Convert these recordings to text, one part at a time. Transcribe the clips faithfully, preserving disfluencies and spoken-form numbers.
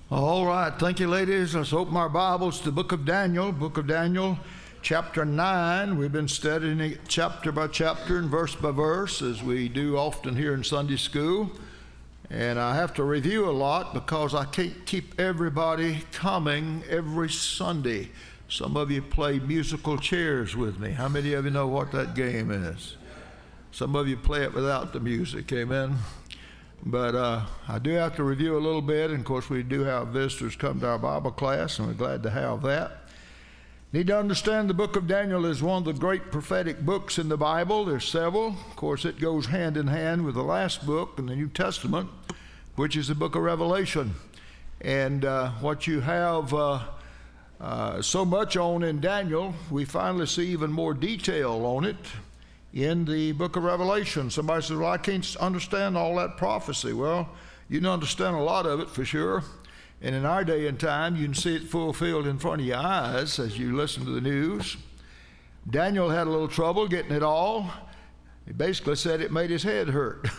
All right, thank you, ladies. Let's open our Bibles to the book of Daniel, book of Daniel, chapter nine. We've been studying it chapter by chapter and verse by verse, as we do often here in Sunday school. And I have to review a lot because I can't keep everybody coming every Sunday. Some of you play musical chairs with me. How many of you know what that game is? Some of you play it without the music, amen? But uh, I do have to review a little bit, and of course we do have visitors come to our Bible class, and we're glad to have that. Need to understand the book of Daniel is one of the great prophetic books in the Bible. There's several. Of course, it goes hand in hand with the last book in the New Testament, which is the book of Revelation. And uh, what you have uh, uh, so much on in Daniel, we finally see even more detail on it in the book of Revelation. Somebody says, well, I can't understand all that prophecy. Well, you can understand a lot of it for sure. And in our day and time, you can see it fulfilled in front of your eyes as you listen to the news. Daniel had a little trouble getting it all. He basically said it made his head hurt.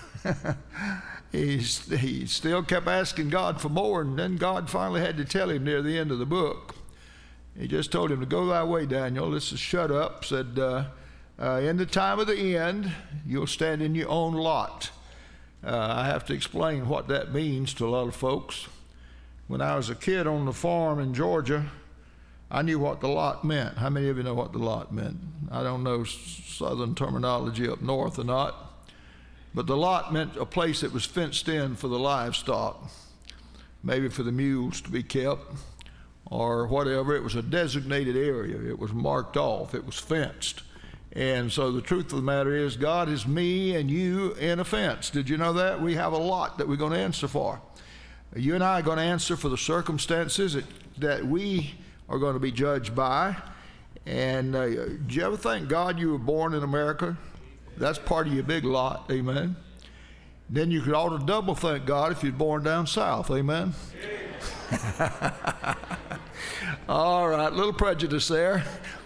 he, he still kept asking God for more, and then God finally had to tell him near the end of the book. He just told him to go thy way, Daniel. This is shut up, said, uh, Uh, in the time of the end, you'll stand in your own lot. Uh, I have to explain what that means to a lot of folks. When I was a kid on the farm in Georgia, I knew what the lot meant. How many of you know what the lot meant? I don't know southern terminology up north or not, but the lot meant a place that was fenced in for the livestock, maybe for the mules to be kept or whatever. It was a designated area. It was marked off. It was fenced. And so the truth of the matter is, God is me and you in a fence. Did you know that? We have a lot that we're going to answer for. You and I are going to answer for the circumstances that, that we are going to be judged by. And uh, do you ever thank God you were born in America? That's part of your big lot, amen. Then you could ought to double thank God if you're born down south, amen. All right, little prejudice there.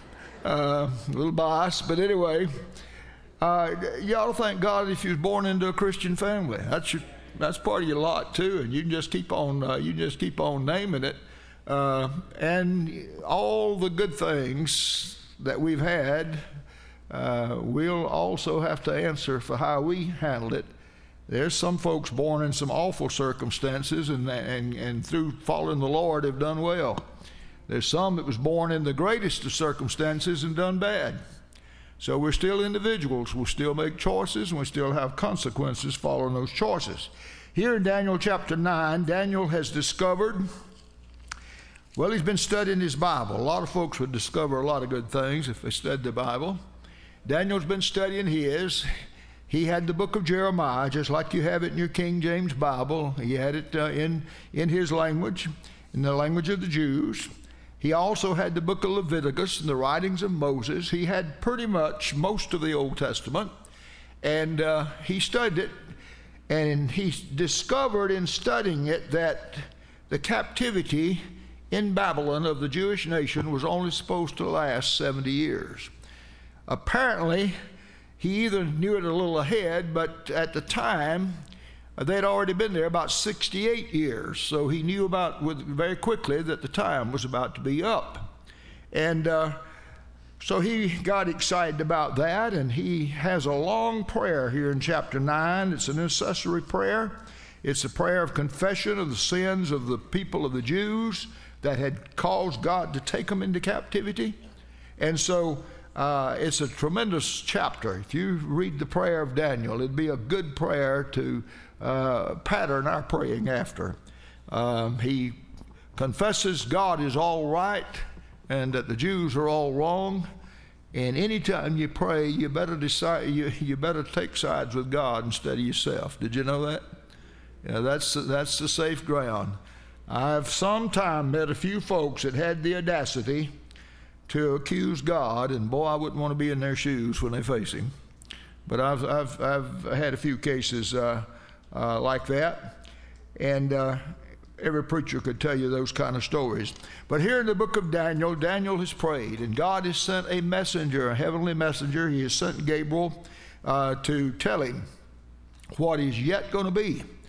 Uh, a little bias, but anyway, uh, you ought to thank God if you was born into a Christian family. That's your, that's part of your lot too, and you can just keep on, uh, you just keep on naming it. Uh, and all the good things that we've had, uh, we'll also have to answer for how we handled it. There's some folks born in some awful circumstances, and and and through following the Lord have done well. There's some that was born in the greatest of circumstances and done bad. So we're still individuals. We'll still make choices, and we still have consequences following those choices. Here in Daniel chapter nine, Daniel has discovered, well, he's been studying his Bible. A lot of folks would discover a lot of good things if they studied the Bible. Daniel's been studying his. He had the book of Jeremiah, just like you have it in your King James Bible. He had it uh, in, in his language, in the language of the Jews. He also had the book of Leviticus and the writings of Moses. He had pretty much most of the Old Testament, and uh, he studied it, and he discovered in studying it that the captivity in Babylon of the Jewish nation was only supposed to last seventy years. Apparently, he either knew it a little ahead, but at the time, they'd already been there about sixty-eight years, so he knew about with, very quickly that the time was about to be up. And uh, so he got excited about that, and he has a long prayer here in chapter nine. It's an intercessory prayer. It's a prayer of confession of the sins of the people of the Jews that had caused God to take them into captivity. And so uh, it's a tremendous chapter. If you read the prayer of Daniel, it'd be a good prayer to Uh, pattern our praying after. Um, he confesses God is all right and that the Jews are all wrong. And anytime you pray, you better decide. You, you better take sides with God instead of yourself. Did you know that? Yeah, that's that's the safe ground. I've sometime met a few folks that had the audacity to accuse God, and boy, I wouldn't want to be in their shoes when they face Him. But I've I've I've had a few cases. Uh, Uh, like that, and uh, every preacher could tell you those kind of stories. But here in the book of Daniel, Daniel has prayed, and God has sent a messenger, a heavenly messenger. He has sent Gabriel uh, to tell him what is yet going to be.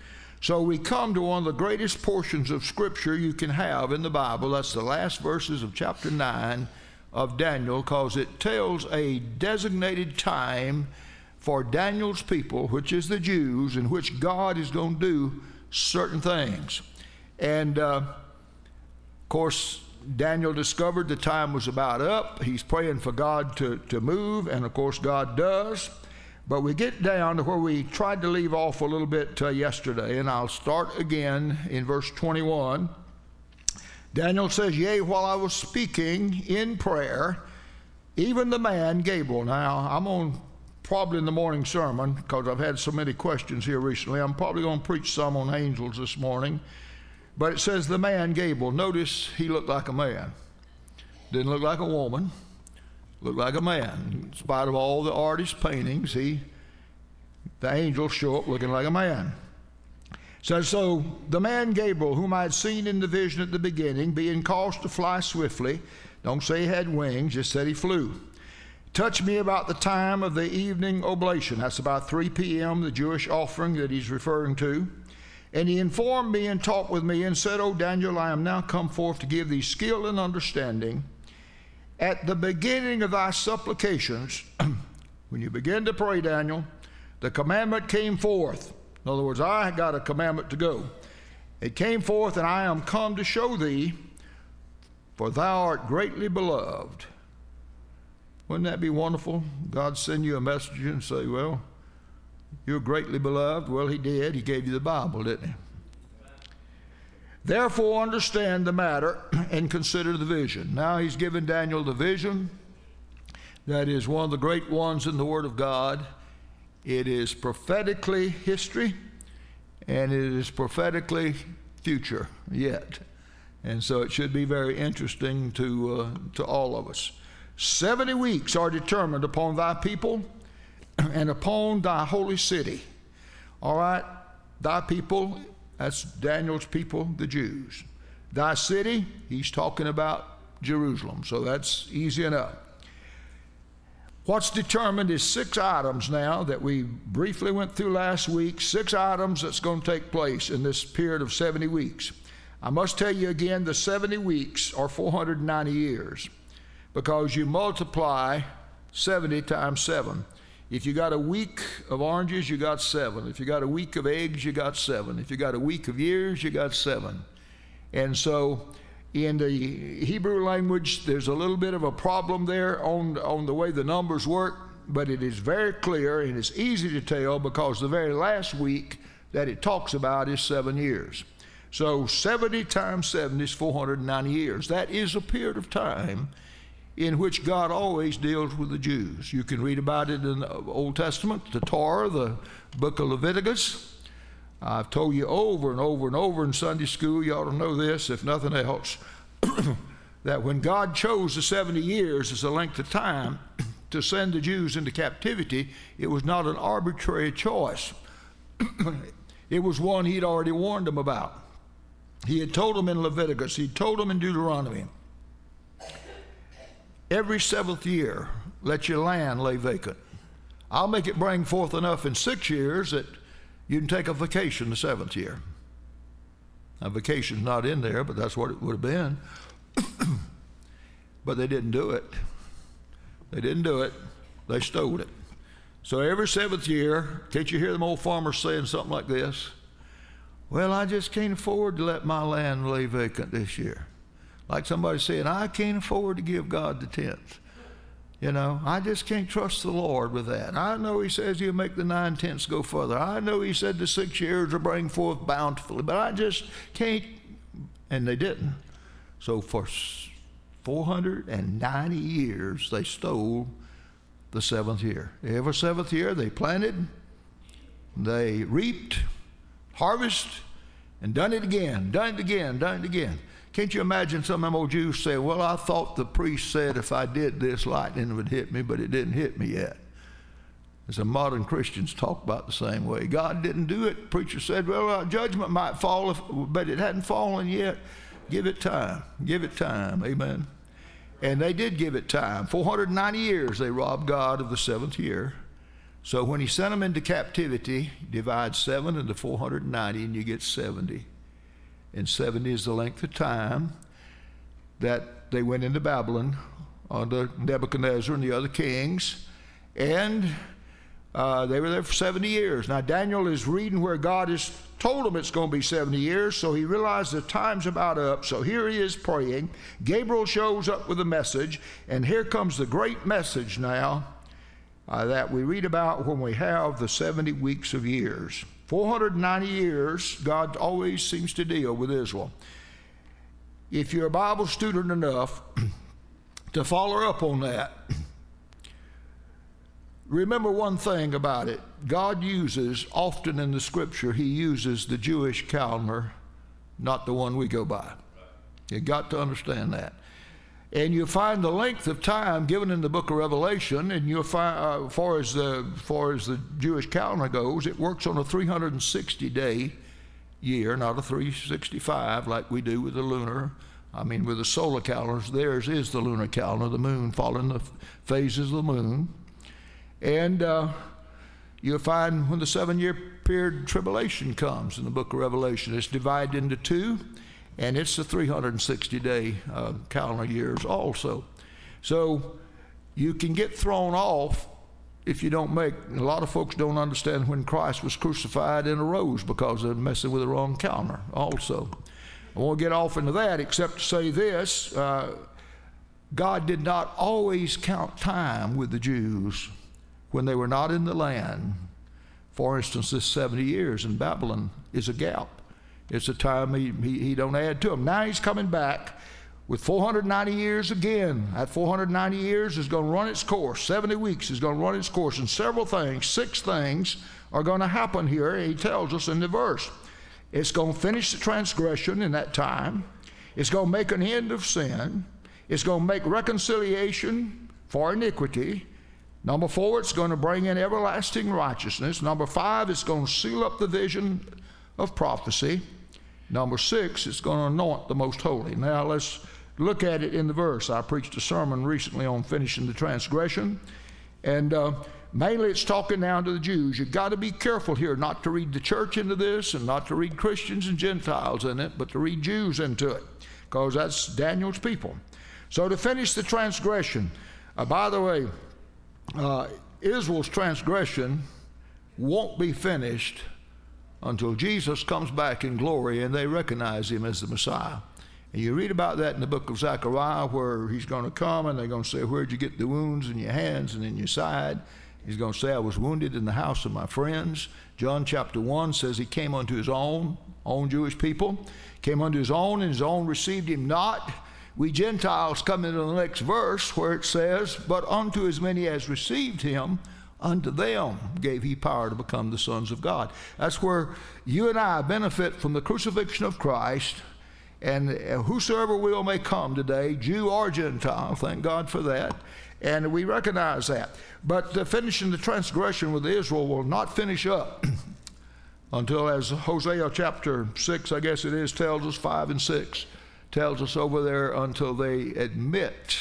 So we come to one of the greatest portions of Scripture you can have in the Bible. That's the last verses of chapter nine of Daniel, because it tells a designated time for Daniel's people, which is the Jews, in which God is going to do certain things. And, uh, of course, Daniel discovered the time was about up. He's praying for God to, to move, and, of course, God does. But we get down to where we tried to leave off a little bit uh, yesterday, and I'll start again in verse twenty-one. Daniel says, "Yea, while I was speaking in prayer, even the man Gabriel." Now, I'm on probably in the morning sermon, because I've had so many questions here recently. I'm probably going to preach some on angels this morning. But it says the man Gabriel. Notice he looked like a man. Didn't look like a woman. Looked like a man. In spite of all the artist's paintings, he, the angels show up looking like a man. Says, "So the man Gabriel, whom I had seen in the vision at the beginning, being caused to fly swiftly," don't say he had wings, just said he flew, "touched me about the time of the evening oblation." That's about three p.m., the Jewish offering that he's referring to. "And he informed me and talked with me and said, O Daniel, I am now come forth to give thee skill and understanding. At the beginning of thy supplications," when you begin to pray, Daniel, "the commandment came forth." In other words, I got a commandment to go. "It came forth, and I am come to show thee, for thou art greatly beloved." Wouldn't that be wonderful? God send you a messenger and say, "Well, you're greatly beloved." Well, he did. He gave you the Bible, didn't he? "Therefore understand the matter and consider the vision." Now he's given Daniel the vision. That is one of the great ones in the Word of God. It is prophetically history, and it is prophetically future yet. And so it should be very interesting to, uh, to all of us. "Seventy weeks are determined upon thy people and upon thy holy city." All right, thy people, that's Daniel's people, the Jews. Thy city, he's talking about Jerusalem, so that's easy enough. What's determined is six items now that we briefly went through last week, six items that's going to take place in this period of seventy weeks. I must tell you again, the seventy weeks are four hundred ninety years, because you multiply seventy times seven. If you got a week of oranges, you got seven. If you got a week of eggs, you got seven. If you got a week of years, you got seven. And so in the Hebrew language, there's a little bit of a problem there on, on the way the numbers work, but it is very clear and it's easy to tell, because the very last week that it talks about is seven years. So seventy times seven is four hundred ninety years. That is a period of time in which God always deals with the Jews. You can read about it in the Old Testament, the Torah, the book of Leviticus. I've told you over and over and over in Sunday school, you ought to know this, if nothing else, that when God chose the seventy years as a length of time to send the Jews into captivity, it was not an arbitrary choice. It was one he'd already warned them about. He had told them in Leviticus, he'd told them in Deuteronomy, every seventh year, let your land lay vacant. I'll make it bring forth enough in six years that you can take a vacation the seventh year. Now, vacation's not in there, but that's what it would have been. But they didn't do it. They didn't do it. They stole it. So every seventh year, can't you hear them old farmers saying something like this? Well, I just can't afford to let my land lay vacant this year. Like somebody saying, I can't afford to give God the tenth. You know, I just can't trust the Lord with that. I know he says he'll make the nine tenths go further. I know he said the six years will bring forth bountifully, but I just can't. And they didn't. So for four hundred ninety years, they stole the seventh year. Every seventh year, they planted, they reaped, harvest, and done it again, done it again, done it again. Can't you imagine some of them old Jews say, well, I thought the priest said if I did this, lightning would hit me, but it didn't hit me yet. As some modern Christians talk about the same way. God didn't do it. Preacher said, well, uh, judgment might fall, if, but it hadn't fallen yet. Give it time. Give it time. Amen. And they did give it time. four hundred ninety years they robbed God of the seventh year. So when he sent them into captivity, divide seven into four hundred ninety and you get seventy. And seventy is the length of time that they went into Babylon under Nebuchadnezzar and the other kings. And uh, they were there for seventy years. Now Daniel is reading where God has told him it's going to be seventy years, so he realized the time's about up. So here he is praying. Gabriel shows up with a message, and here comes the great message now uh, that we read about when we have the seventy weeks of years. four hundred ninety years, God always seems to deal with Israel. If you're a Bible student enough to follow up on that, remember one thing about it. God uses, often in the scripture, he uses the Jewish calendar, not the one we go by. You've got to understand that. And you find the length of time given in the book of Revelation, and you'll find, uh, far as the far as the Jewish calendar goes, it works on a three hundred sixty day year, not a three sixty-five like we do with the lunar. I mean, with the solar calendars, theirs is the lunar calendar, the moon following the phases of the moon. And uh, you'll find when the seven-year period tribulation comes in the book of Revelation, it's divided into two, and it's the three hundred sixty day uh, calendar years also. So you can get thrown off if you don't make, a lot of folks don't understand when Christ was crucified and arose because they're messing with the wrong calendar also. I won't get off into that except to say this, uh, God did not always count time with the Jews when they were not in the land. For instance, this seventy years in Babylon is a gap. It's a time he, he, he don't add to them. Now he's coming back with four hundred ninety years again. That four hundred ninety years is going to run its course. seventy weeks is going to run its course. And several things, six things are going to happen here. He tells us in the verse. It's going to finish the transgression in that time. It's going to make an end of sin. It's going to make reconciliation for iniquity. Number four, it's going to bring in everlasting righteousness. Number five, it's going to seal up the vision of prophecy. Number six, it's going to anoint the most holy. Now let's look at it in the verse. I preached a sermon recently on finishing the transgression, and uh, mainly it's talking now to the Jews. You've got to be careful here not to read the church into this and not to read Christians and Gentiles in it, but to read Jews into it, because that's Daniel's people. So to finish the transgression, uh, by the way, uh, Israel's transgression won't be finished until Jesus comes back in glory and they recognize him as the Messiah. And you read about that in the book of Zechariah, where he's going to come and they're going to say, where'd you get the wounds in your hands and in your side? He's going to say, I was wounded in the house of my friends. John chapter one says he came unto his own, own Jewish people, came unto his own, and his own received him not. We Gentiles come into the next verse where it says, but unto as many as received him, unto them gave he power to become the sons of God. That's where you and I benefit from the crucifixion of Christ, and whosoever will may come today, Jew or Gentile, thank God for that, and we recognize that. But the finishing the transgression with Israel will not finish up until, as Hosea chapter six, I guess it is, tells us, five and six, tells us over there, until they admit,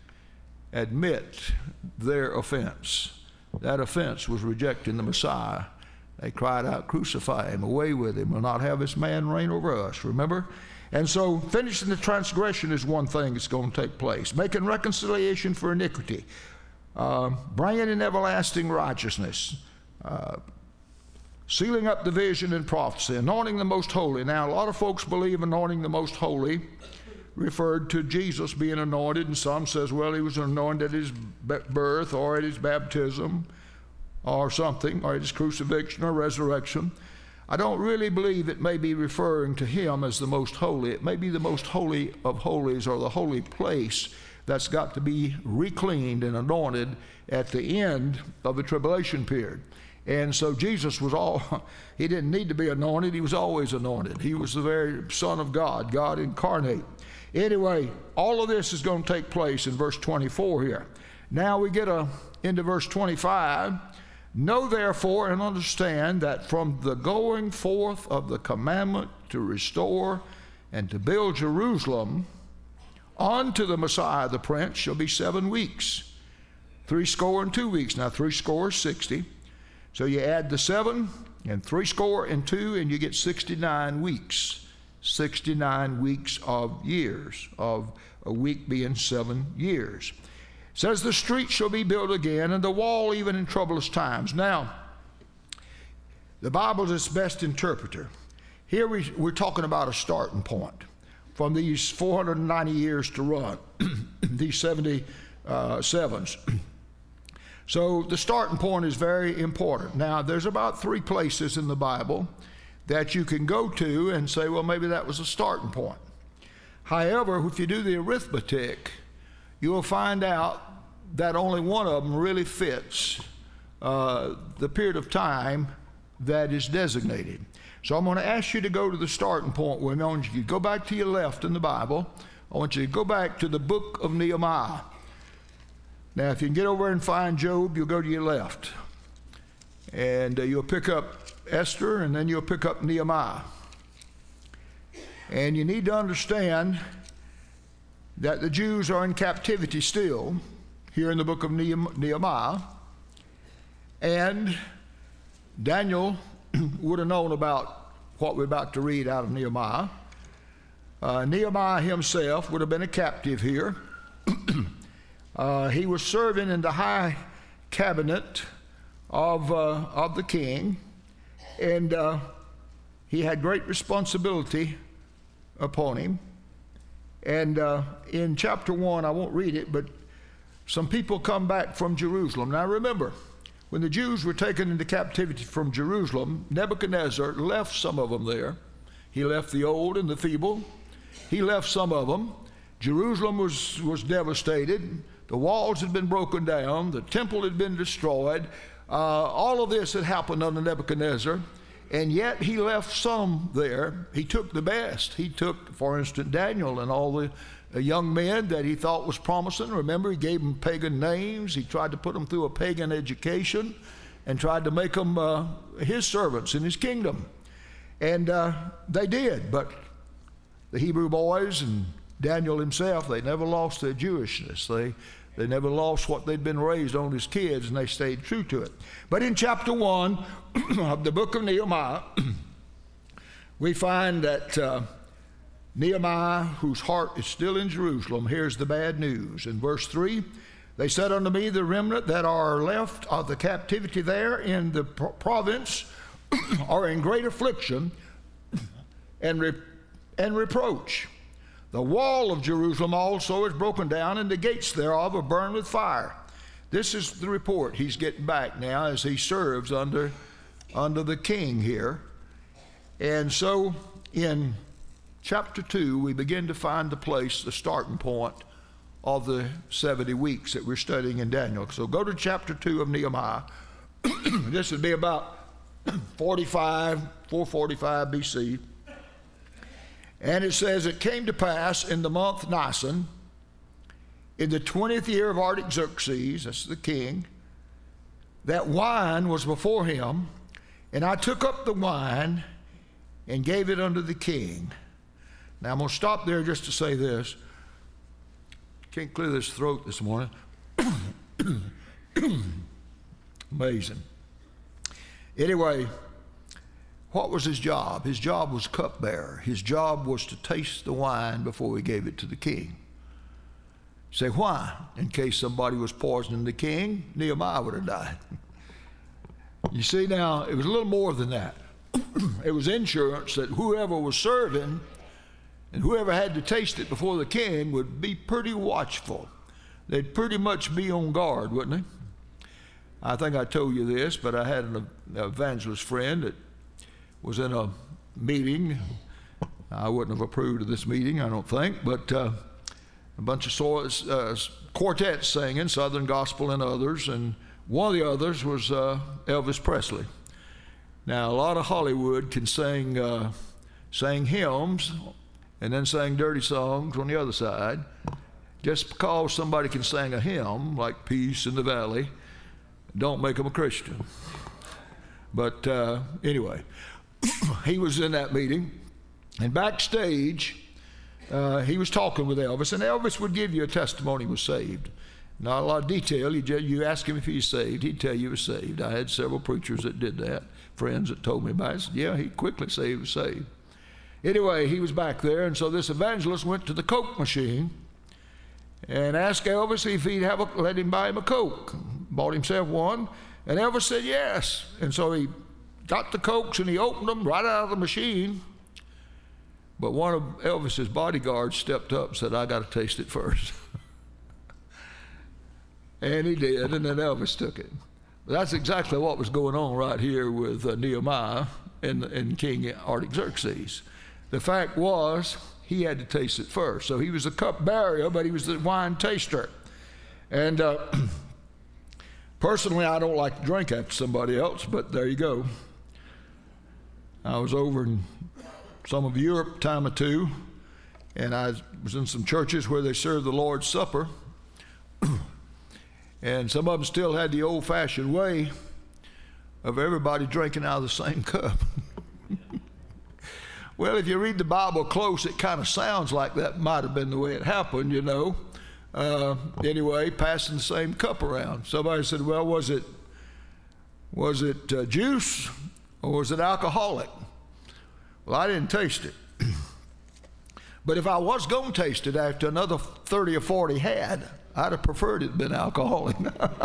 admit their offense. That offense was rejecting the Messiah. They cried out, crucify him, away with him, we'll not have this man reign over us, remember? And so finishing the transgression is one thing that's going to take place. Making reconciliation for iniquity. Uh, bringing in everlasting righteousness. Uh, sealing up the vision and prophecy. Anointing the most holy. Now, a lot of folks believe anointing the most holy referred to Jesus being anointed, and some says, well, he was anointed at his birth or at his baptism or something, or at his crucifixion or resurrection. I don't really believe it may be referring to him as the most holy. It may be the most holy of holies, or the holy place that's got to be recleaned and anointed at the end of the tribulation period. And so Jesus was all, he didn't need to be anointed, he was always anointed. He was the very Son of God, God incarnate. Anyway, all of this is going to take place in verse twenty-four here. Now we get a, into verse twenty-five. Know therefore and understand that from the going forth of the commandment to restore and to build Jerusalem unto the Messiah the Prince shall be seven weeks. Three score and two weeks. Now three score is sixty. So you add the seven and three score and two, and you get sixty-nine weeks. sixty-nine weeks of years, of a week being seven years. It says the street shall be built again, and the wall even in troublous times. Now, the Bible is its best interpreter. Here we, we're talking about a starting point from these four hundred ninety years to run, these seventy uh, sevens. So the starting point is very important. Now, there's about three places in the Bible that you can go to and say, well, maybe that was a starting point. However, if you do the arithmetic, you will find out that only one of them really fits uh, the period of time that is designated. So I'm going to ask you to go to the starting point with me. I want you to go back to your left in the Bible. I want you to go back to the book of Nehemiah. Now, if you can get over and find Job, you'll go to your left. And uh, you'll pick up Esther, and then you'll pick up Nehemiah. And you need to understand that the Jews are in captivity still here in the book of Nehemiah. And Daniel would have known about what we're about to read out of Nehemiah. Uh, Nehemiah himself would have been a captive here. uh, he was serving in the high cabinet of, uh, of the king, and uh, he had great responsibility upon him. And uh, in chapter one, I won't read it, but some people come back from Jerusalem. Now remember, when the Jews were taken into captivity from Jerusalem, Nebuchadnezzar left some of them there. He left the old and the feeble. He left some of them. Jerusalem was, was devastated. The walls had been broken down. The temple had been destroyed. Uh, all of this had happened under Nebuchadnezzar, and yet he left some there. He took the best. He took, for instance, Daniel and all the uh, young men that he thought was promising. Remember, he gave them pagan names. He tried to put them through a pagan education and tried to make them uh, his servants in his kingdom. And uh, they did, but the Hebrew boys and Daniel himself, they never lost their Jewishness. They They never lost what they'd been raised on as kids, and they stayed true to it. But in chapter one of the book of Nehemiah, we find that uh, Nehemiah, whose heart is still in Jerusalem, hears the bad news. In verse three, they said unto me, the remnant that are left of the captivity there in the pro- province are in great affliction and, re- and reproach. The wall of Jerusalem also is broken down, and the gates thereof are burned with fire. This is the report he's getting back now as he serves under, under the king here. And so in chapter two, we begin to find the place, the starting point of the seventy weeks that we're studying in Daniel. So go to chapter two of Nehemiah. This would be about forty-five, four forty-five B C. And it says, it came to pass in the month Nisan, in the twentieth year of Artaxerxes, that's the king, that wine was before him, and I took up the wine and gave it unto the king. Now I'm going to stop there just to say this. Can't clear this throat this morning. Amazing. Anyway, what was his job? His job was cupbearer. His job was to taste the wine before he gave it to the king. Say, why? In case somebody was poisoning the king, Nehemiah would have died. You see, now, it was a little more than that. It was insurance that whoever was serving and whoever had to taste it before the king would be pretty watchful. They'd pretty much be on guard, wouldn't they? I think I told you this, but I had an evangelist friend that was in a meeting. I wouldn't have approved of this meeting, I don't think, but uh, a bunch of so, uh, quartets singing, Southern Gospel and others, and one of the others was uh, Elvis Presley. Now, a lot of Hollywood can sing, uh, sing hymns and then sing dirty songs on the other side. Just because somebody can sing a hymn, like Peace in the Valley, don't make them a Christian. But uh, anyway, he was in that meeting, and backstage, uh, he was talking with Elvis, and Elvis would give you a testimony he was saved. Not a lot of detail. You, just, you ask him if he's saved, he'd tell you he was saved. I had several preachers that did that, friends that told me about it. I said, yeah, he quickly said he was saved. Anyway, he was back there, and so this evangelist went to the Coke machine and asked Elvis if he'd have a, let him buy him a Coke. Bought himself one, and Elvis said yes. And so he got the Cokes and he opened them right out of the machine. But one of Elvis's bodyguards stepped up and said, I got to taste it first. And he did, and then Elvis took it. But that's exactly what was going on right here with uh, Nehemiah and, and King Artaxerxes. The fact was, he had to taste it first. So he was the cupbearer, but he was the wine taster. And uh, personally, I don't like to drink after somebody else, but there you go. I was over in some of Europe time or two, and I was in some churches where they served the Lord's Supper. And some of them still had the old-fashioned way of everybody drinking out of the same cup. Well, if you read the Bible close, it kind of sounds like that might have been the way it happened, you know. Uh, anyway, passing the same cup around. Somebody said, well, was it, was it uh, juice or was it alcoholic? Well, I didn't taste it. But if I was going to taste it after another thirty or forty had, I'd have preferred it been alcoholic.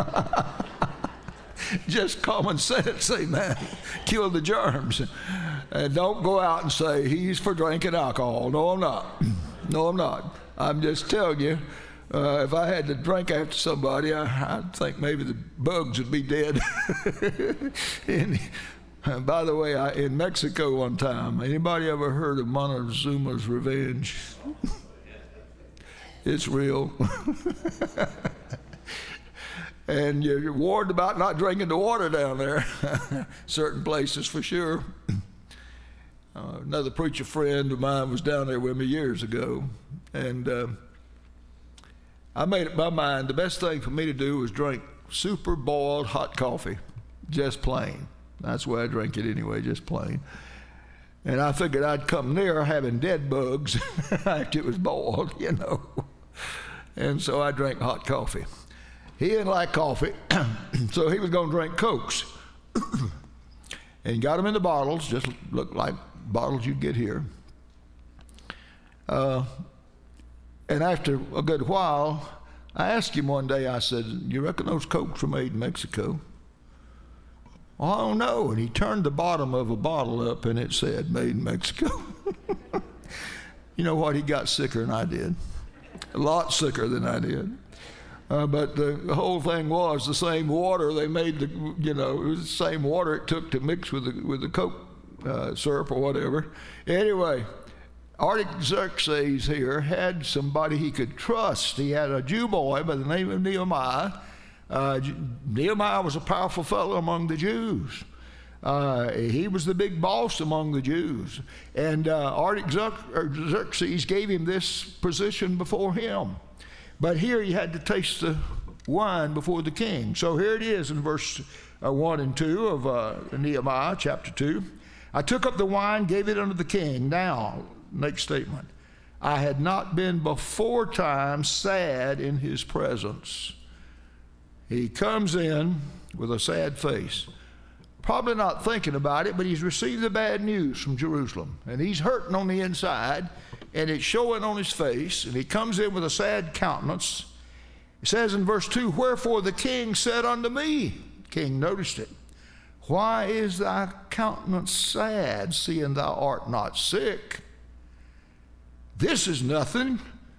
Just common sense, amen. Kill the germs. And don't go out and say, he's for drinking alcohol. No, I'm not. No, I'm not. I'm just telling you, uh, if I had to drink after somebody, I, I think maybe the bugs would be dead. and, and by the way, I, in Mexico one time, anybody ever heard of Montezuma's Revenge? It's real. And you're warned about not drinking the water down there. Certain places for sure. Uh, another preacher friend of mine was down there with me years ago. And uh, I made up my mind the best thing for me to do was drink super boiled hot coffee. Just plain. That's the way I drink it anyway, just plain. And I figured I'd come near having dead bugs after it was boiled, you know. And so I drank hot coffee. He didn't like coffee, so he was going to drink Cokes. And got them in the bottles, just looked like bottles you'd get here. Uh, and after a good while, I asked him one day, I said, you reckon those Cokes were made in Mexico? Well, I don't know. And he turned the bottom of a bottle up and it said, made in Mexico. You know what? He got sicker than I did. A lot sicker than I did. Uh, but the, the whole thing was the same water they made, the, you know, it was the same water it took to mix with the, with the Coke uh, syrup or whatever. Anyway, Artaxerxes here had somebody he could trust. He had a Jew boy by the name of Nehemiah. Uh, Nehemiah was a powerful fellow among the Jews. Uh, he was the big boss among the Jews. And uh, Artaxerxes gave him this position before him. But here he had to taste the wine before the king. So here it is in verse uh, one and two of uh, Nehemiah chapter two. I took up the wine, gave it unto the king. Now, next statement. I had not been before time sad in his presence. He comes in with a sad face. Probably not thinking about it, but he's received the bad news from Jerusalem. And he's hurting on the inside, and it's showing on his face. And he comes in with a sad countenance. It says in verse two, wherefore the king said unto me, king noticed it, why is thy countenance sad, seeing thou art not sick? This is nothing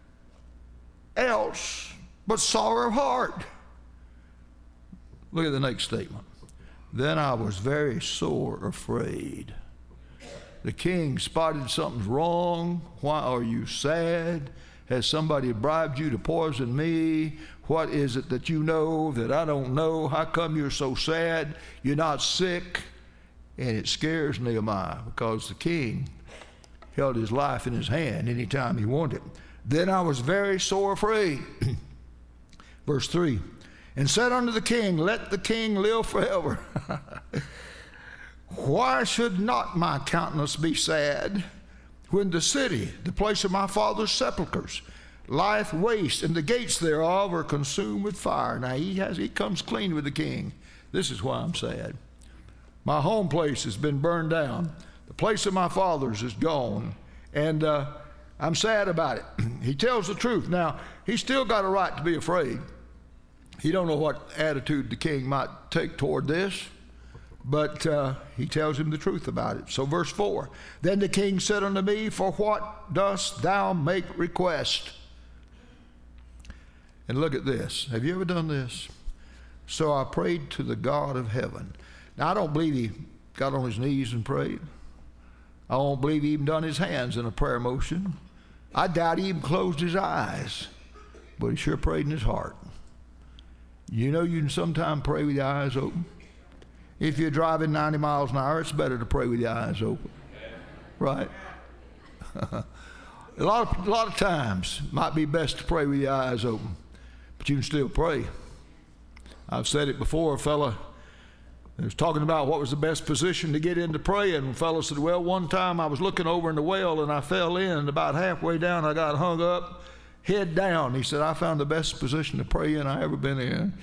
else but sorrow of heart. Look at the next statement. Then I was very sore afraid. The king spotted something's wrong. Why are you sad? Has somebody bribed you to poison me? What is it that you know that I don't know? How come you're so sad? You're not sick? And it scares Nehemiah because the king held his life in his hand anytime he wanted it. Then I was very sore afraid. Verse three. And said unto the king, let the king live forever. Why should not my countenance be sad when the city, the place of my father's sepulchres, lieth waste, and the gates thereof are consumed with fire. Now he has he comes clean with the king. This is why I'm sad. My home place has been burned down. The place of my fathers is gone. And uh, I'm sad about it. He tells the truth. Now, he's still got a right to be afraid. He don't know what attitude the king might take toward this, but uh, he tells him the truth about it. So verse four, then the king said unto me, for what dost thou make request? And look at this. Have you ever done this? So I prayed to the God of heaven. Now, I don't believe he got on his knees and prayed. I don't believe he even done his hands in a prayer motion. I doubt he even closed his eyes, but he sure prayed in his heart. You know, you can sometimes pray with your eyes open. If you're driving ninety miles an hour, it's better to pray with your eyes open, right? a lot of, a lot of times it might be best to pray with your eyes open, but you can still pray. I've said it before. A fella was talking about what was the best position to get into praying. And a fellow said, well, one time I was looking over in the well and I fell in, and about halfway down I got hung up, head down. He said, I found the best position to pray in I ever been in.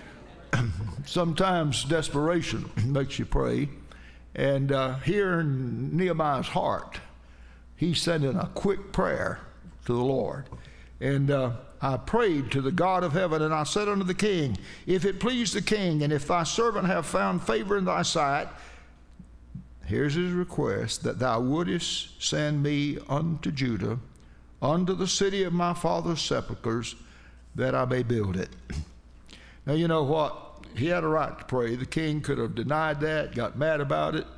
Sometimes desperation makes you pray. And uh, here in Nehemiah's heart, he sent in a quick prayer to the Lord. And uh, I prayed to the God of heaven, and I said unto the king, if it please the king, and if thy servant have found favor in thy sight, here's his request, that thou wouldest send me unto Judah, unto the city of my father's sepulchres, that I may build it. Now, you know what? He had a right to pray. The king could have denied that, got mad about it,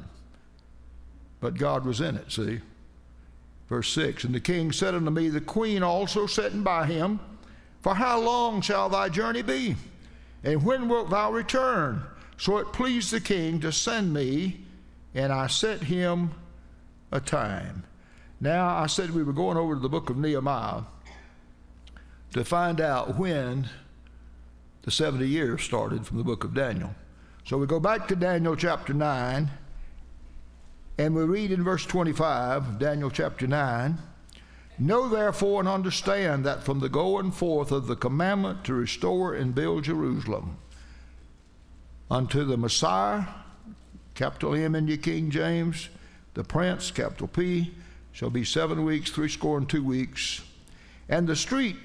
but God was in it, see? Verse six, and the king said unto me, the queen also sitting by him, for how long shall thy journey be? And when wilt thou return? So it pleased the king to send me, and I set him a time. Now, I said we were going over to the book of Nehemiah to find out when the seventy years started from the book of Daniel. So we go back to Daniel chapter nine, and we read in verse twenty-five, Daniel chapter nine, know therefore and understand that from the going forth of the commandment to restore and build Jerusalem unto the Messiah, capital M in your King James, the Prince, capital P, shall be seven weeks, three score and two weeks, and the street,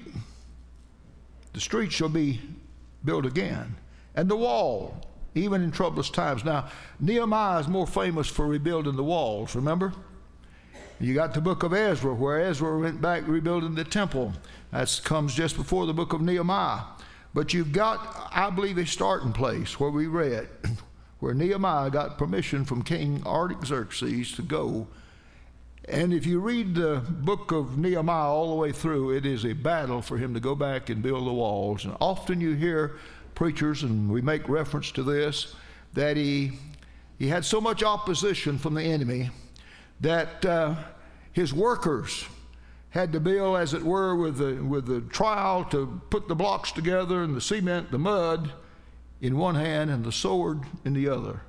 the street shall be built again, and the wall, even in troublous times. Now, Nehemiah is more famous for rebuilding the walls, remember? You got the book of Ezra, where Ezra went back rebuilding the temple. That comes just before the book of Nehemiah. But you've got, I believe, a starting place where we read, where Nehemiah got permission from King Artaxerxes to go. And if you read the book of Nehemiah all the way through, it is a battle for him to go back and build the walls. And often you hear preachers, and we make reference to this, that he, he had so much opposition from the enemy that uh, his workers had to build, as it were, with the, with the trowel to put the blocks together, and the cement, the mud in one hand and the sword in the other.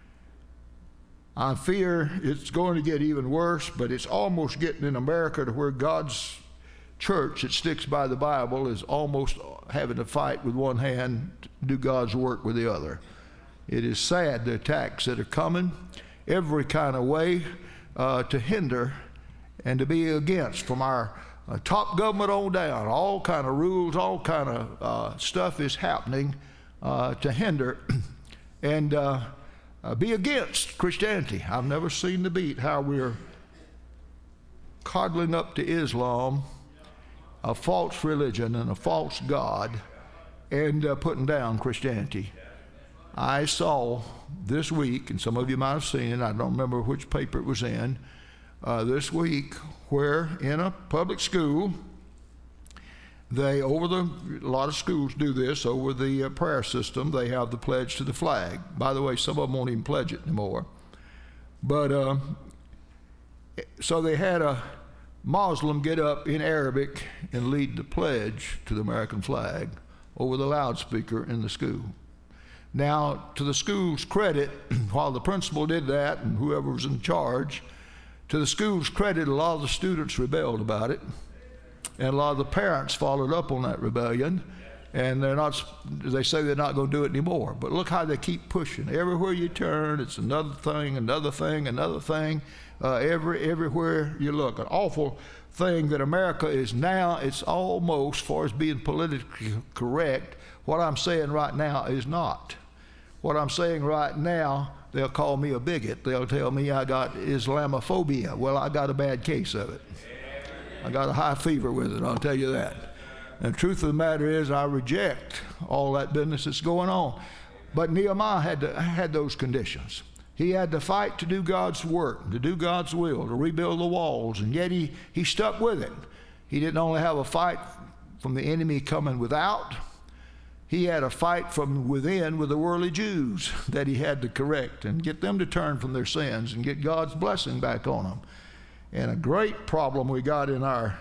I fear it's going to get even worse, but it's almost getting in America to where God's church that sticks by the Bible is almost having to fight with one hand to do God's work with the other. It is sad, the attacks that are coming every kind of way uh, to hinder and to be against, from our uh, top government on down. All kind of rules, all kind of uh, stuff is happening uh, to hinder and uh, uh, be against Christianity. I've never seen the beat how we're coddling up to Islam, a false religion and a false God, and uh, putting down Christianity. I saw this week, and some of you might have seen it, I don't remember which paper it was in, uh, this week, where in a public school, they, over the, a lot of schools do this, over the uh, prayer system, they have the pledge to the flag. By the way, some of them won't even pledge it anymore. But, uh, so they had a Muslim get up in Arabic and lead the pledge to the American flag over the loudspeaker in the school. Now, to the school's credit, while the principal did that and whoever was in charge, to the school's credit, a lot of the students rebelled about it. And a lot of the parents followed up on that rebellion. And they're not, they say they're not going to do it anymore. But look how they keep pushing. Everywhere you turn, it's another thing, another thing, another thing. Uh, every, everywhere you look. An awful thing that America is now, it's almost, as far as being politically correct, what I'm saying right now is not. What I'm saying right now, they'll call me a bigot. They'll tell me I got Islamophobia. Well, I got a bad case of it. I got a high fever with it, I'll tell you that. And the truth of the matter is, I reject all that business that's going on. But Nehemiah had to, had those conditions. He had to fight to do God's work, to do God's will, to rebuild the walls, and yet he, he stuck with it. He didn't only have a fight from the enemy coming without, he had a fight from within with the worldly Jews that he had to correct and get them to turn from their sins and get God's blessing back on them. And a great problem we got in our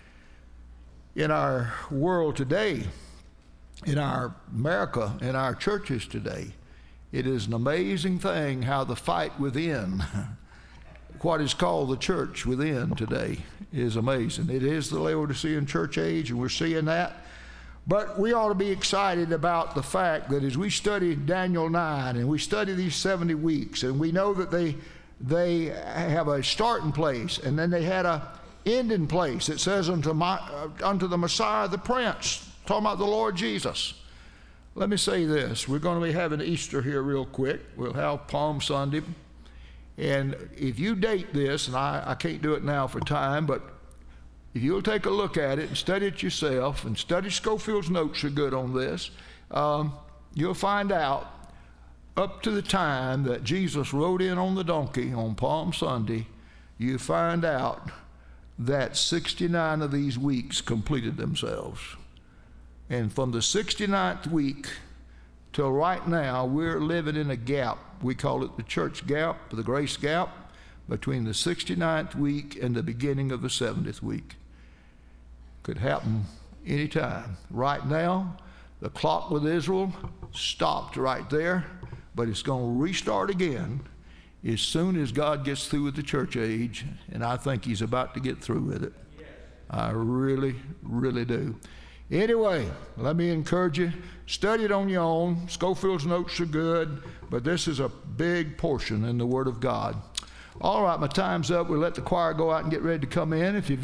in our world today, in our America, in our churches today, it is an amazing thing how the fight within, what is called the church within today, is amazing. It is the Laodicean church age, and we're seeing that. But we ought to be excited about the fact that as we study Daniel nine and we study these seventy weeks, and we know that they they have a starting place and then they had a ending place. It says unto, my, uh, unto the Messiah, the Prince, talking about the Lord Jesus. Let me say this. We're going to be having Easter here real quick. We'll have Palm Sunday. And if you date this, and I, I can't do it now for time, but if you'll take a look at it and study it yourself, and study Scofield's notes are good on this, um, you'll find out up to the time that Jesus rode in on the donkey on Palm Sunday, you find out that sixty-nine of these weeks completed themselves. And from the sixty-ninth week till right now, we're living in a gap. We call it the church gap, the grace gap, between the sixty-ninth week and the beginning of the seventieth week. Could happen anytime. Right now, the clock with Israel stopped right there, but it's going to restart again as soon as God gets through with the church age, and I think he's about to get through with it. I really, really do. Anyway, let me encourage you, study it on your own. Scofield's notes are good, but this is a big portion in the Word of God. All right, my time's up. We'll let the choir go out and get ready to come in. If you've